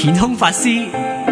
健空法師。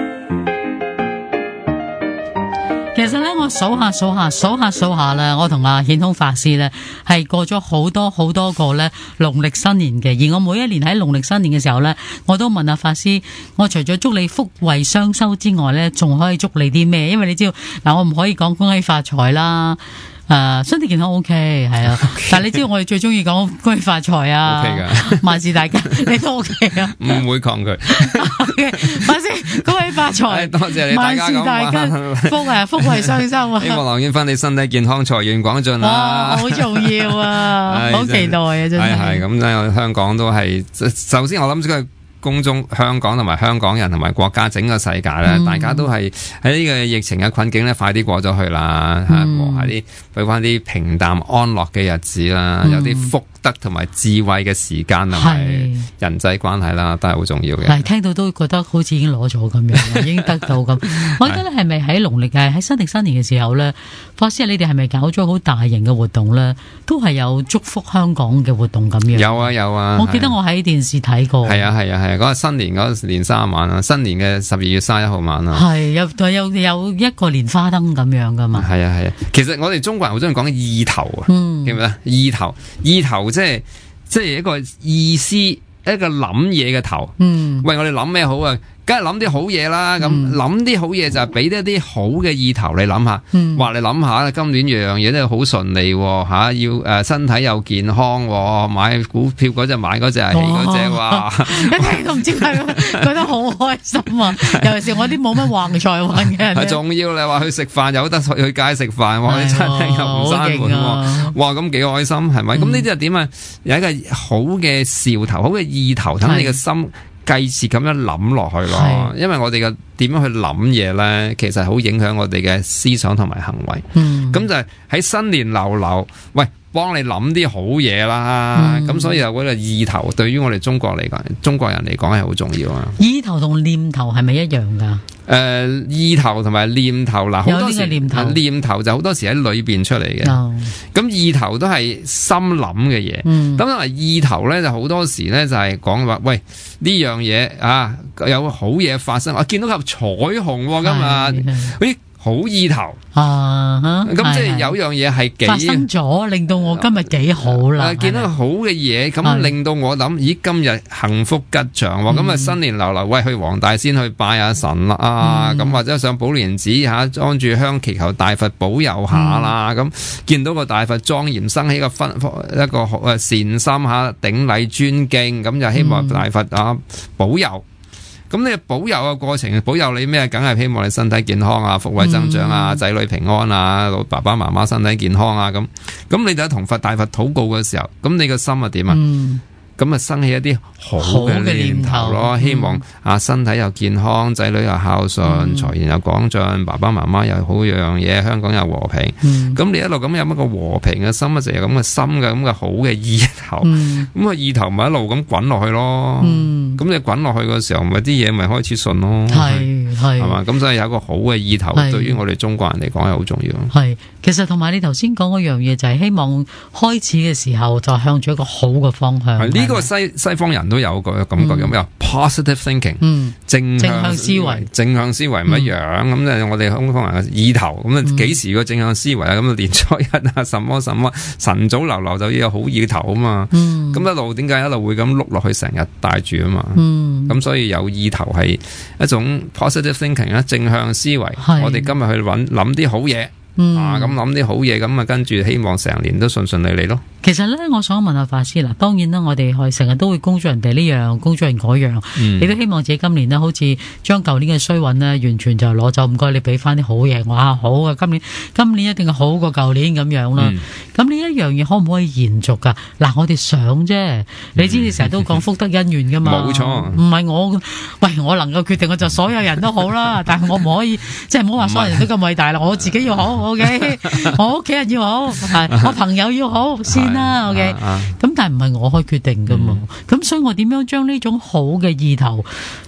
其實咧，我數下啦，我同阿顯空法師咧係過咗好多個咧農曆新年嘅，而我每一年喺農曆新年嘅時候咧，我都問阿法師，我除咗祝你福慧雙修之外咧，仲可以祝你啲咩？因為你知道嗱，我唔可以講恭喜發財啦。身體健康 OK 係啊，但係你知道我哋最中意講恭喜發財啊 OK 噶， 萬事大吉，你都 OK 啊， 唔會抗拒。 法師恭喜發財， 多謝你， 萬事大吉，福慧雙修啊！ 希望梁遠芬你身體健康，財源廣進啦！ 好重要啊，好期待啊，真係。 係咁咧，香港都係首先我諗佢。公眾香港同埋香港人同埋國家整個世界咧，大家都係喺呢個疫情嘅困境咧，快啲過咗去啦，過下啲俾翻啲平淡安樂嘅日子啦，有啲福德同埋智慧嘅時間同埋人際關係啦，都係好重要嘅。 係聽到都覺得好似已經攞咗咁樣，已經得到咁。我覺得咧，係咪喺農曆喺新曆新年嘅時候咧，法師你哋係咪搞咗好大型嘅活動咧？都係有祝福香港嘅活動咁樣。 有啊！ 我記得我喺電視睇過。 係啊！嗰個新年嗰年30晚啊，新年嘅12月31號晚啊， 係有一個蓮花燈咁樣噶嘛。 係啊！其實我哋中國人好中意講意頭啊，記唔記得？意頭即係一個意思，一個諗嘢嘅頭。喂，我哋諗咩好啊？梗係諗啲好嘢啦，咁諗啲好嘢就係俾一啲好嘅意頭你諗下，話你諗下今年樣樣嘢都好順利吓，要身體又健康，買股票嗰隻買嗰隻係嗰隻，哇！ 一聽都唔知係覺得好開心啊！尤其是我啲冇乜橫財運嘅人， 係仲要你話去食飯有得去街食飯，哇！啲餐廳又唔閂門，哇！咁幾開心係咪？咁呢啲係點啊？有一個好嘅兆頭，好嘅意頭，等你嘅心繼續咁樣諗落去咯，因為我哋嘅點樣去諗嘢咧，其實好影響我哋嘅思想同埋行為。咁就係喺新年流，喂，幫你諗啲好嘢啦。咁所以有嗰個意頭，對於我哋中國人嚟講係好重要啊。 意頭同念頭係咪一樣噶？ 意頭同埋念頭嗱，好多時念頭就好多時喺裏邊出嚟嘅。咁意頭都係心諗嘅嘢。咁因為意頭咧就好多時咧就係講話，喂，呢樣嘢啊有好嘢發生，我見到個彩虹今日，咦，好意頭咁即係有樣嘢係發生咗，令到我今日幾好啦。 見到好嘅嘢，咁令到我諗，咦，今日幸福吉祥，咁啊新年流，喂，去黃大仙去拜下神啦，咁或者上寶蓮寺安住香祈求大佛保佑下啦，咁見到個大佛莊嚴生起一個善心頂禮尊敬，咁就希望大佛保佑。咁你保佑嘅過程，保佑你咩？梗係希望你身體健康啊，福慧增長啊，仔女平安啊，老爸爸媽媽身體健康啊，咁你就同大佛禱告嘅時候，咁你個心係點啊？咁啊生起一啲好嘅念頭咯，希望身體又健康，仔女又孝順，財源又廣進，爸爸媽媽又好樣嘢，香港又和平。咁你一路咁有一個和平嘅心啊，成日咁嘅心嘅咁嘅好嘅意頭，咁個意頭咪一路咁滾落去咯。咁你滾落去嘅時候，咪啲嘢咪開始順咯。係嘛？咁所以有一個好嘅意頭，對於我哋中國人嚟講係好重要。係， 其實同埋你頭先講嗰樣嘢，就係希望開始嘅時候就向住一個好嘅方向。 呢個西方人都有個感覺，有咩 positive thinking，正向思維，正向思維唔一樣。咁就我哋香港人嘅意頭，咁啊幾時個正向思維啊？咁啊年初一啊，什麼晨早流就要有好意頭啊嘛。咁一路點解一路會咁碌落去，成日帶住啊嘛。咁所以有意頭係一種 positive thinking 啦，正向思維。我哋今日去諗啲好嘢。咁諗啲好嘢，咁啊跟住希望成年都順順利利咯。 其實咧，我想問下法師啦，當然啦，我哋成日都會恭祝人哋呢樣，恭祝人嗰樣，你都希望自己今年呢，好似將舊年嘅衰運呢，完全就攞走，唔該你俾翻啲好嘢，哇好啊，今年一定係好過舊年咁樣啦。咁呢一樣嘢可唔可以延續噶？嗱，我哋想啫，你知你成日都講福德因緣噶嘛？冇錯，唔係我能夠決定，我就所有人都好啦，但係我唔可以，即係唔好話所有人都咁偉大啦，我自己要好。OK， 我屋企人要好，我朋友要好先啦。OK， 咁但係唔係我可以決定噶嘛？咁所以我點樣將呢種好嘅意頭加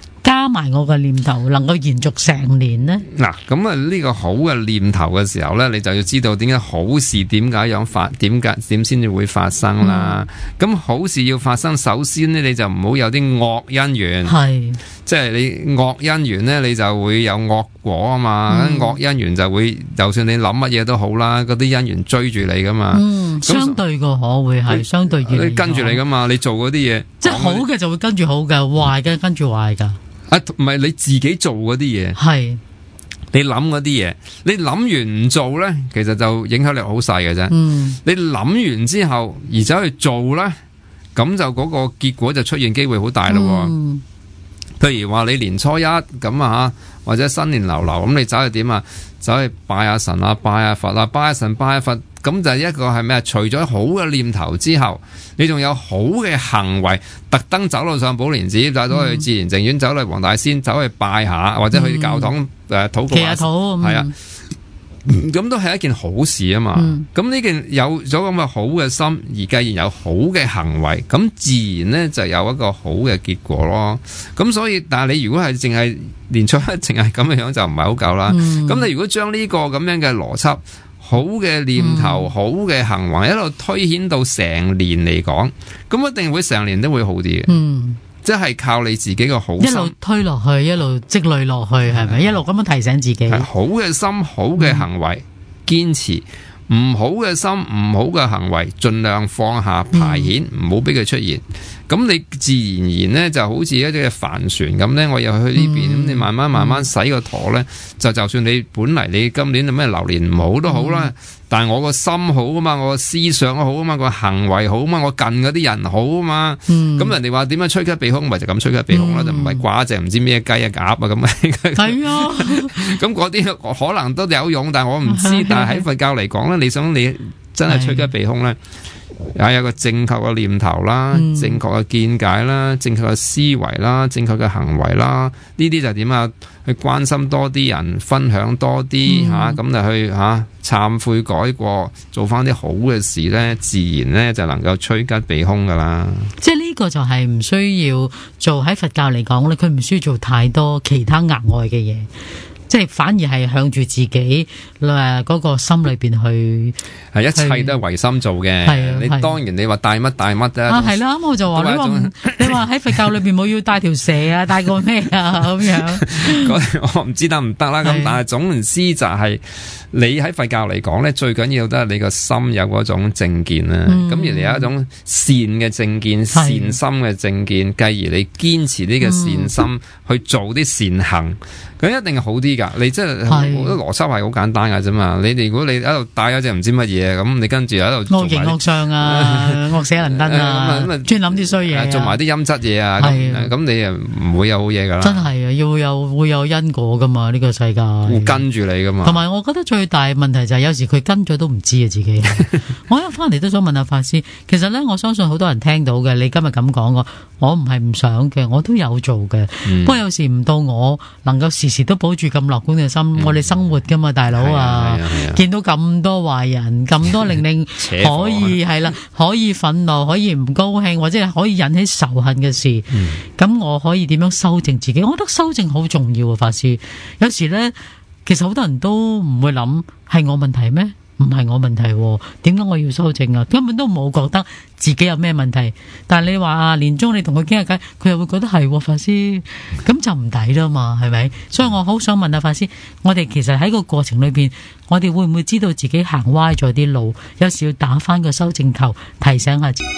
埋我嘅念頭能夠延續成年呢？ 嗱，咁啊呢個好嘅念頭嘅時候咧，你就要知道點解好事點先至會發生啦。咁好事要發生，首先咧你就唔好有啲惡因緣，係即係你惡因緣咧，你就會有惡果啊嘛。惡因緣就會，就算你諗乜嘢都好啦，嗰啲因緣追住你噶嘛。 相對個可會係相對於你跟住你噶嘛，你做嗰啲嘢， 即係好嘅就會跟住好嘅，壞嘅跟住壞噶。 唔係你自己做嗰啲嘢，係你諗嗰啲嘢，你諗完唔做咧，其實就影響力好細嘅啫。你諗完之後而走去做咧，咁就嗰個結果就出現機會好大咯。譬如話你年初一咁啊，或者新年流流咁，你走去點啊？走去拜下神啊，拜下佛啊，拜下神，拜下佛。咁就係一個係咩啊？除咗好嘅念頭之後，你仲有好嘅行為，特登走到上寶蓮寺，走到去自然淨苑，走去黃大仙，走去拜下，或者去教堂禱告下，係啊，咁都係一件好事啊嘛。咁呢件有咗咁嘅好嘅心，而既然有好嘅行為，咁自然呢就有一個好嘅結果咯。咁所以，但係你如果係淨係年初一淨係咁樣就唔係好夠啦。咁你如果將呢個咁樣嘅邏輯，好嘅念頭、好嘅行為一路推顯到成年嚟講，咁一定會成年都會好啲嘅。即係靠你自己嘅好心一路推落去，一路積累落去，係咪？一路咁樣提醒自己。 好嘅心、好嘅行為，堅持；唔好嘅心、唔好嘅行為，盡量放下排遣，唔好俾佢出現。咁你自然而然咧，就好似一隻帆船咁咧，我又去呢邊，咁你慢慢洗個舵咧，就算你本嚟你今年咩流年唔好都好啦，但係我個心好啊嘛，我個思想好啊嘛，個行為好啊嘛，我近嗰啲人好啊嘛，咁人哋話點樣趨吉避凶，咪就咁趨吉避凶啦，就唔係掛隻唔知咩雞啊鴨啊咁啊， 係啊， 咁嗰啲可能都有用，但係我唔知，但係喺佛教嚟講咧，你想你真係趨吉避凶咧，有個正確嘅念頭啦，正確嘅見解啦，正確嘅思維啦，正確嘅行為啦，呢啲就點啊？去關心多啲人，分享多啲咁就去懺悔改過，做翻啲好嘅事咧，自然咧就能夠趨吉避凶噶啦。 即係呢個就係唔需要做，喺佛教嚟講咧，佢唔需要做太多其他額外嘅嘢。即係反而係向住自己嗰個心裏邊去，係一切都係唯心做嘅。你當然你話帶乜啊？ 係啦，我就話你話喺佛教裏邊冇要帶條蛇啊，帶個咩啊咁樣。 我唔知得唔得啦。咁但係總言之就係你喺佛教嚟講咧，最緊要都係你個心有嗰種正見啦。咁而你有一種善嘅正見、善心嘅正見，繼而你堅持呢個善心去做啲善行。咁一定係好啲噶，你即係我覺得邏輯係好簡單噶啫嘛。你哋如果你喺度帶咗隻唔知乜嘢，咁你跟住喺度惡形惡相啊，惡死人燈啊，專諗啲衰嘢， 做埋啲陰質嘢啊，咁你又唔會有好嘢噶啦。 真係啊，會有因果噶嘛，呢個世界會跟住你噶嘛。 同埋我覺得最大問題就係有時佢跟咗都唔知啊自己。我一翻嚟都想問下法師，其實咧我相信好多人聽到嘅，你今日咁講我唔係唔想嘅，我都有做嘅。不過有時唔到我能夠時都保住咁樂觀嘅心，我哋生活噶嘛，大佬啊，見到咁多壞人，咁多令可以係啦，可以憤怒，可以唔高興，或者係可以引起仇恨嘅事，咁我可以點樣修正自己？我覺得修正好重要啊，法師。有時呢，其實好多人都唔會諗係我問題咩？唔係我問題，點解我要修正啊？根本都冇覺得自己有咩問題，但係你話年中你同佢傾下偈，佢又會覺得係法師，咁就唔抵啦嘛，係咪？所以我好想問下法師，我哋其實喺個過程裏邊，我哋會唔會知道自己行歪咗啲路？有時要打翻個修正球，提醒下自己。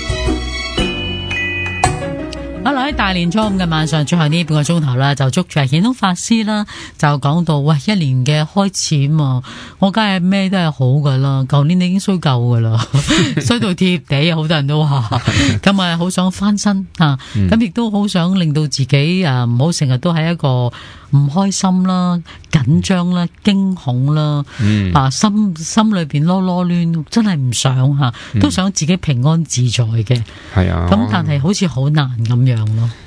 好啦，喺大年初五嘅晚上，最後呢半個鐘頭啦，就捉住顯通法師啦，就講到喂，一年嘅開始嘛，我梗係咩都係好噶啦，舊年你已經衰夠噶啦，衰到貼地，好多人都話，咁啊好想翻身啊，咁亦都好想令到自己唔好成日都係一個唔開心啦、緊張啦、驚恐啦，心裏邊囉囉攣，真係唔想吓，都想自己平安自在嘅。 係啊， 咁但係好似好難咁樣咯。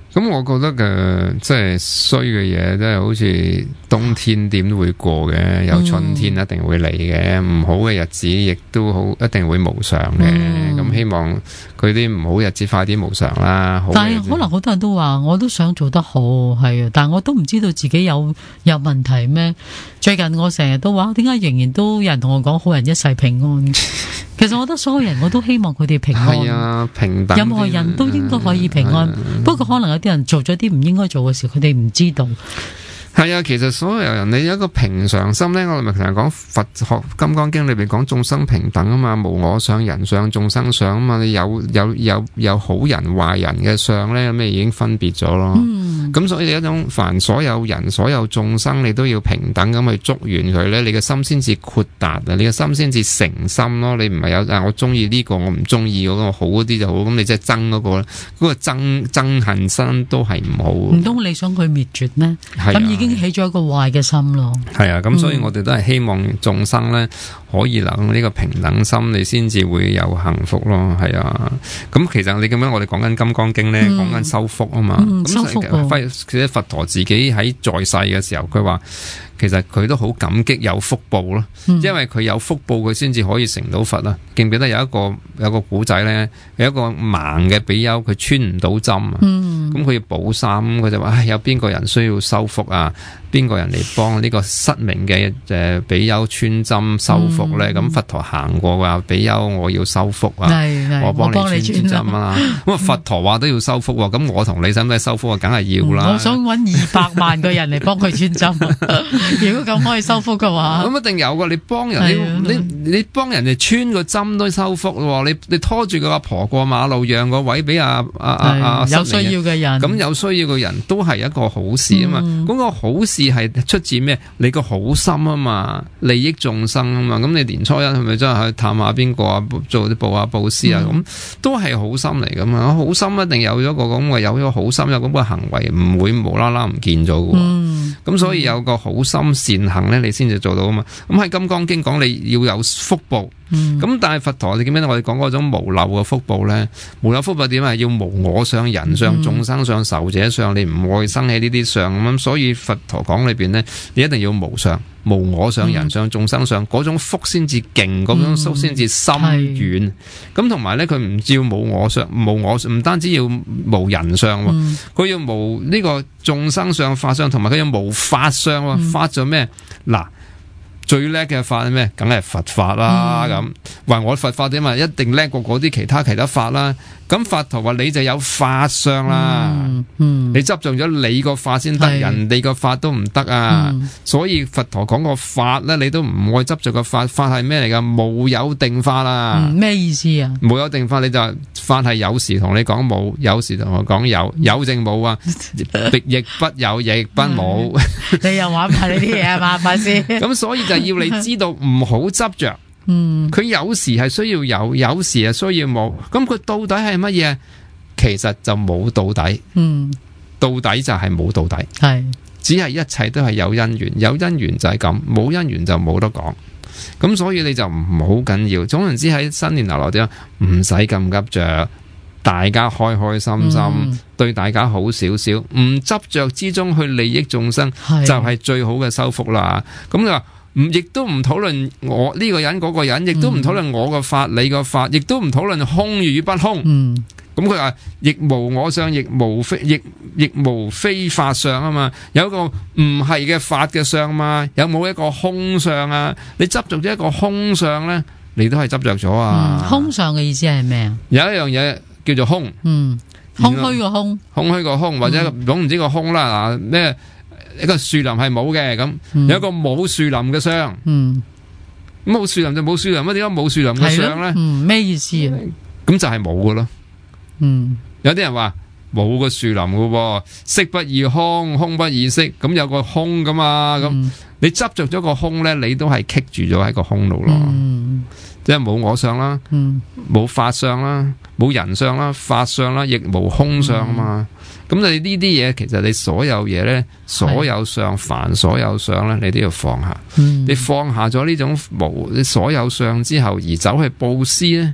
咁我覺得即係衰嘅嘢，即係好似冬天點都會過嘅，有春天一定會嚟嘅，唔好嘅日子亦都好一定會無常嘅。咁希望佢啲唔好日子快啲無常啦。 但係可能好多人都話，我都想做得好，係啊，但係我都唔知道自己有問題咩？最近我成日都話，點解仍然都有人同我講好人一世平安？其實我覺得所有人我都希望佢哋平安， 係啊，平等， 任何人都應該可以平安。不過可能有啲人做咗啲唔應該做嘅事，佢哋唔知道。 係啊，其實所有人你有一個平常心咧，我哋咪成日講佛學《金剛經》裏邊講眾生平等啊嘛，無我相、人相、眾生相啊嘛，你有好人壞人嘅相咧，咁你已經分別咗咯。咁所以一種凡所有人、所有眾生，你都要平等咁去祝願佢咧，你嘅心先至豁達啊，你嘅心先至誠心咯。你唔係有我中意呢個，我唔中意嗰個好嗰啲就好，咁你即係憎嗰個咧，嗰個憎恨心都係唔好。唔通你想佢滅絕咩？ 係咁已經起咗一個壞嘅心咯。 係啊，咁所以我哋都係希望眾生咧可以能呢個平等心，你先至會有幸福咯。係啊，咁其實你咁樣我哋講緊《金剛經》咧，講緊修福啊嘛。 修福其實佛陀自己喺在世嘅時候，佢話其實佢都好感激有福報咯，因為佢有福報，佢先至可以成到佛啦。記唔記得有一個古仔咧？有一個盲嘅比丘，佢穿唔到針啊，咁佢要補衫，佢就話：有邊個人需要修福啊？邊個人嚟幫呢個失明嘅比丘穿針修福咧？咁佛陀行過話：比丘，我要修福啊，我幫你穿針啊。咁佛陀話都要修福，咁我同你使唔使修福啊？梗係要啦。 我想搵200萬個人嚟幫佢穿針。如果咁可以修福嘅話， 咁一定有噶。你幫人，你幫人哋穿個針都修福咯。你拖住個阿婆過馬路，讓個位俾有需要嘅人， 咁有需要嘅人都係一個好事啊嘛。咁個好事係出自咩？你個好心啊嘛，利益眾生啊嘛。咁你年初一係咪真係去探下邊個啊？做啲布施啊？咁都係好心嚟噶嘛。好心一定有咗個咁嘅，有咗好心有咁嘅行為，唔會無啦啦唔見咗嘅。咁所以有個好心善行咧，你先至做到啊嘛。咁喺《金剛經》講你要有福報，咁但係佛陀你記唔記得我哋講嗰種無漏嘅福報咧？無漏福報點啊？要無我相、人相、眾生相、壽者相，你唔會生起呢啲相咁。所以佛陀講裏邊咧，你一定要無相、無我相、人相、眾生相，嗰種福先至勁，嗰種福先至深遠。咁同埋咧，佢唔要無我相、無我，唔單止要無人相，佢要無呢個眾生相、法相，同埋佢要無法相。法咗咩？嗱，最叻嘅法係咩？梗係佛法啦。咁話我佛法點啊？一定叻過嗰啲其他法啦。咁佛陀話你就有法相啦。你執着咗你個法先得，人哋個法都唔得啊。所以佛陀講個法咧，你都唔愛執着個法。法係咩嚟噶？無有定法啦。 咩意思啊？ 無有定法，你就法係有時同你講冇，有時同我講有，有正冇啊，亦不有，亦不冇。 你又玩埋呢啲嘢啊嘛，法師。 咁所以就要你知道唔好執着。佢有時係需要有，有時係需要冇。咁佢到底係乜嘢？其實就冇到底。到底就係冇到底。只係一切都係有因緣，有因緣就係咁，冇因緣就冇得講。咁所以你就唔好緊要。總言之喺新年流流點，唔使咁急着，大家開開心心，對大家好少少，唔執着之中去利益眾生，就係最好嘅修福啦。咁你話亦都唔討論我呢個人嗰個人，亦都唔討論我個法你個法，亦都唔討論空與不空。咁佢話亦無我相，亦無非法相啊嘛。有一個唔係嘅法嘅相嘛，有冇一個空相啊？你執着咗一個空相咧，你都係執着咗啊。 空相嘅意思係咩啊？ 有一樣嘢叫做空， 空虛個空， 空虛個空，或者總唔知個空啦。嗱咩？一個樹林係冇嘅，咁有一個冇樹林嘅相，冇樹林就冇樹林，乜點解冇樹林嘅相咧？ 咩意思啊？ 咁就係冇嘅咯。有啲人話冇個樹林嘅，色不異空，空不異色，咁有個空噶嘛？咁你執着咗個空咧，你都係棘住咗喺個空度咯。即係冇我相啦，冇法相啦，冇人相啦，法相啦，亦無空相啊嘛。咁你呢啲嘢，其實你所有嘢咧，所有相，凡所有相咧，你都要放下。你放下咗呢種無所有相之後，而走去布施咧，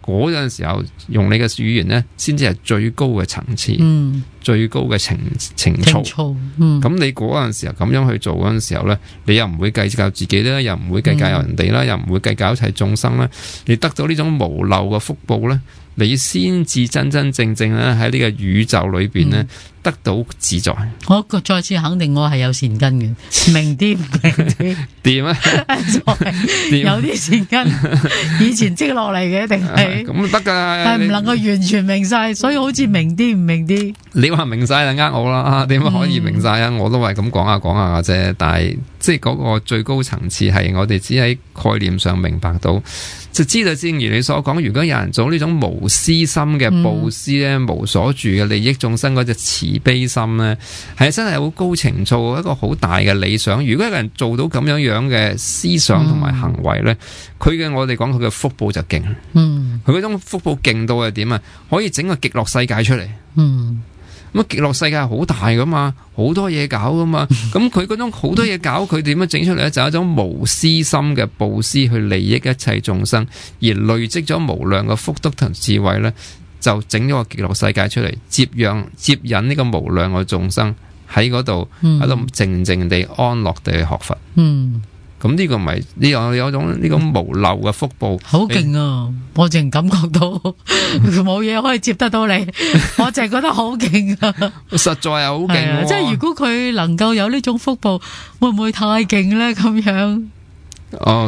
嗰陣時候用你嘅語言咧，先至係最高嘅層次，最高嘅情操。咁你嗰陣時候咁樣去做嗰陣時候咧，你又唔會計較自己啦，又唔會計較人哋啦，又唔會計較一切眾生啦，你得到呢種無漏嘅福報咧，你先至真真正正咧喺呢個宇宙裏邊咧得到自在。 我再次肯定我係有善根嘅，明啲唔明啲掂啊？ 有啲善根，以前積落嚟嘅，定係咁得噶？ 係唔能夠完全明晒，所以好似明啲唔明啲。 你話明晒就呃我啦，點可以明晒啊？我都係咁講下嘅啫，但係即係嗰個最高層次係我哋只喺概念上明白到，就知道正如你所講，如果有人做呢種無私心嘅布施咧，無所住嘅利益眾生嗰隻慈悲心咧，係真係好高情操，一個好大嘅理想。如果一個人做到咁樣樣嘅思想同埋行為咧，佢嘅我哋講佢嘅福報就勁。佢嗰種福報勁到係點啊？可以整個極樂世界出嚟。咁極樂世界好大噶嘛，好多嘢搞噶嘛。咁佢嗰種好多嘢搞，佢點樣整出嚟咧？就係一種無私心嘅布施去利益一切眾生，而累積咗無量嘅福德同智慧咧，就整咗個極樂世界出嚟，接引呢個無量嘅眾生喺嗰度喺度靜靜地安樂地去學佛。咁呢個咪呢個有種呢個無漏嘅福報， 好勁啊！我淨感覺到冇嘢可以接得到你，我淨係覺得好勁啊！ 實在係好勁。 即係如果佢能夠有呢種福報，會唔會太勁咧？咁樣有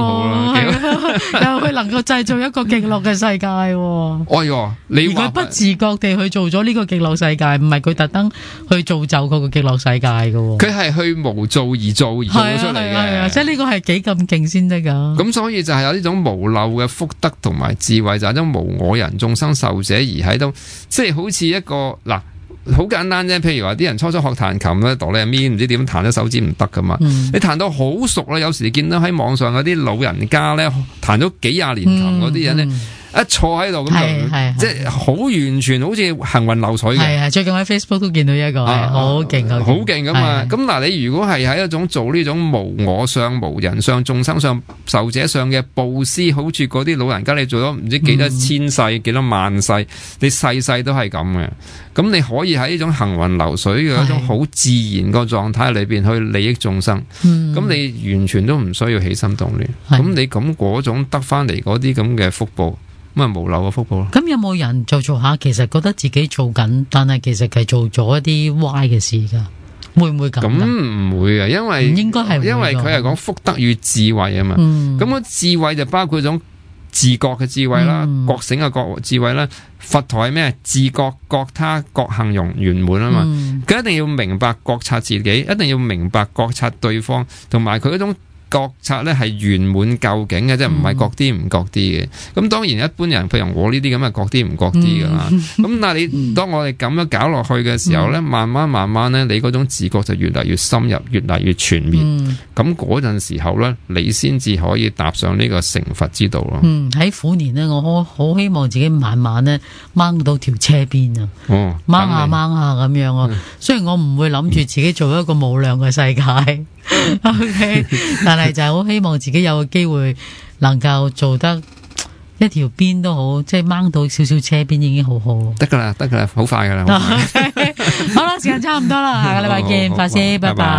佢能夠製造一個極樂嘅世界。 哎喲，你話佢不自覺地去做咗呢個極樂世界，唔係佢特登去造就嗰個極樂世界嘅。 佢係去無造而造而做出嚟嘅。 即係呢個係幾咁勁先得噶。 咁所以就係有呢種無漏嘅福德同埋智慧，就係一種無我人眾生受者而喺度，即係好似一個嗱。好簡單啫，譬如話啲人初初學彈琴咧，哆唻咪唔知點彈，咗手指唔得噶嘛。你彈到好熟啦，有時你見到喺網上嗰啲老人家咧，彈咗幾廿年琴嗰啲人咧，一坐喺度咁就，即係好完全好似行雲流水嘅。 係最近喺 Facebook 都見到一個，好勁好勁噶嘛。咁嗱，你如果係喺一種做呢種無我相、無人相、眾生相、受者相嘅布施，好似嗰啲老人家，你做咗唔知幾多千世、幾多萬世，你世世都係咁嘅。咁你可以喺呢種行雲流水嘅一種好自然個狀態裏邊去利益眾生，咁你完全都唔需要起心動念。咁你咁嗰種得翻嚟嗰啲咁嘅福報，咁啊無漏嘅福報咯。 咁有冇人做下，其實覺得自己做緊，但係其實係做咗一啲歪嘅事噶？會唔會咁？ 咁唔會啊，因為應該係因為佢係講福德與智慧啊嘛。咁個智慧就包括一種自覺嘅智慧啦，覺醒嘅覺智慧啦。佛陀係咩？自覺覺他覺行容圓滿啊嘛。佢一定要明白覺察自己，一定要明白覺察對方，同埋佢嗰種覺察咧係圓滿究竟嘅，即係唔係覺啲唔覺啲嘅。咁當然一般人，譬如我呢啲咁啊，覺啲唔覺啲噶啦。咁但係你當我哋咁樣搞落去嘅時候咧，慢慢咧，你嗰種自覺就越嚟越深入，越嚟越全面。咁嗰陣時候咧，你先至可以踏上呢個成佛之道咯。喺虎年咧，我好希望自己慢慢咧掹到條車邊啊，掹下咁樣啊。雖然我唔會諗住自己做一個無量嘅世界。OK， 但係就係好希望自己有個機會能夠做得一條邊都好，即係掹到少少車邊已經好好。得噶啦，好快噶啦。好啦，時間差唔多啦，下個禮拜見，法師，拜拜。